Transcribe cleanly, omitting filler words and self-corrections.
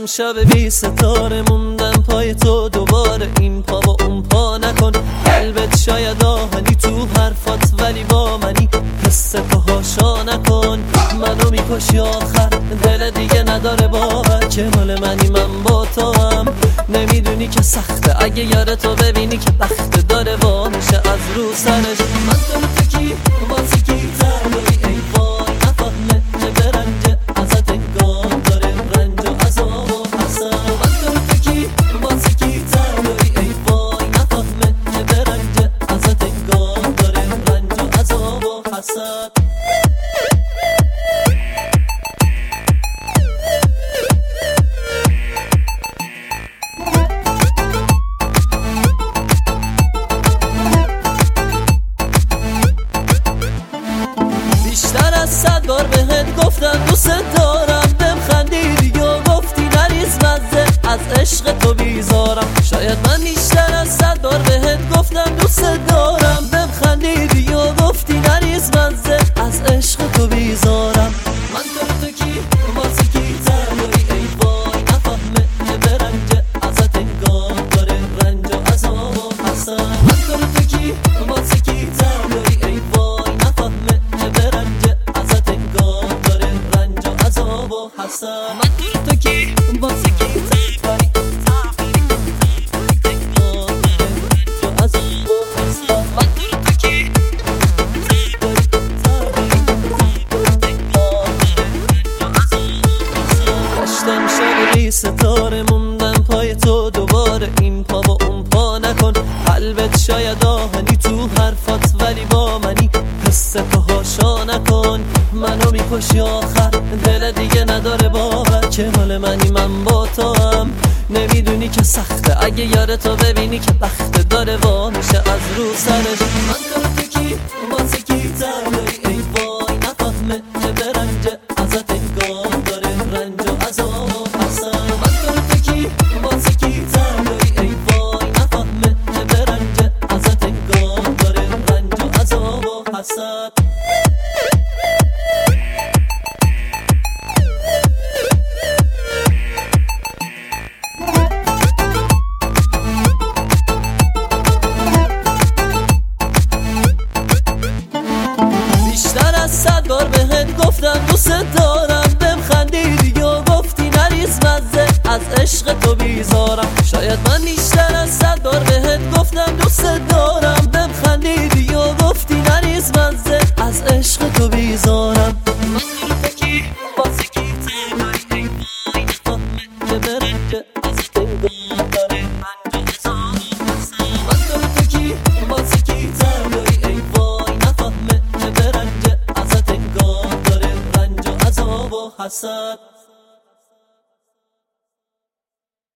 گشتم شب بی ستاره، موندم پای تو دوباره، این پا و اون پا نکن. قلبت شاید آهنی تو حرفات ولی با منی، حس پاهاشا نکن. منو میکشی آخر، دل دیگه نداره باور که مال منی، من با تو هم. نمیدونی که سخته اگه یار تو ببینی که بخت داره وا میشه از رو سرش. من تو تکی واسه کی تنهایی، ای وای نفهمه که برنجه ازت انگار داره رنج و عذاب و حسن. من تو تکی واسه کی تنهایی، ای وای نفهمه که برنجه ازت انگار داره رنج و عذاب و حسن. بیشتر از 100 بار بهت گفتم دوست دارم، بهم خندیدی و گفتی نریز مزه، از عشق تو بیزارم. شاید من بیشتر از 100 بار بهت گفتم دوست دارم، بهم خندیدی و گفتی نریز مزه، از عشق تو بیزارم. من تو کی واسه کی تنهایی، ای وای نفهمه که برنجه ازت انگار داره رنج و عذاب و حسن. من تو کی واسه کی تنهایی، ای وای نفهمه که برنجه ازت انگار داره رنج و عذاب و حسن. من تو کی واسه کی تنهایی، گشتم شب بی ستاره، موندم پای تو دوباره، این پا و اون پا نکن. قلبت شاید آهنی تو حرفات ولی با منی، حس پاهاشا نکن. منو میکشی آخر، دل دیگه نداره باور که مال منی، من با تو هم. نمیدونی که سخته اگه یار تو ببینی که بخت داره وا میشه از رو سرش. من تو کی واسه کی تنهایی، ای وای نفهمه که برنجه ازت انگار داره رنج و عذاب و حسن. من تو کی واسه کی تنهایی، ای وای نفهمه که برنجه ازت انگار داره رنج و عذاب و حسن. بیشتر از 100 بار بهت گفتم دوست دارم، بهم خندیدی و گفتی نریز مزه، از عشق تو بیزارم. شاید من بیشتر از 100 بار بهت گفتم دوست دارم، بهم خندیدی و گفتی نریز مزه، از عشق تو بیزارم. من تو کی واسه کی تنهایی، ای وای نفهمه که برنجه ازت انگار داره رنج و عذاب و حسن. من تو کی واسه کی تنهایی، ای وای نفهمه که برنجه ازت انگار داره رنج و عذاب و حسن.